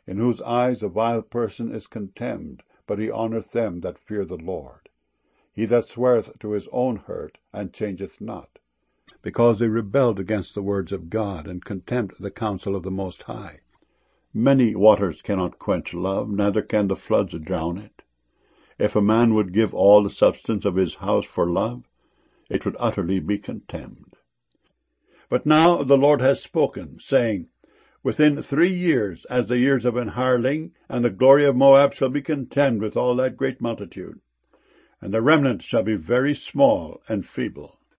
in whose eyes a vile person is contemned, but he honoureth them that fear the Lord. He that sweareth to his own hurt, and changeth not, because they rebelled against the words of God, and contemned the counsel of the Most High. Many waters cannot quench love, neither can the floods drown it. If a man would give all the substance of his house for love, it would utterly be contemned. But now the Lord has spoken, saying, Within 3 years, as the years of an hireling, and the glory of Moab shall be contemned with all that great multitude, and the remnant shall be very small and feeble.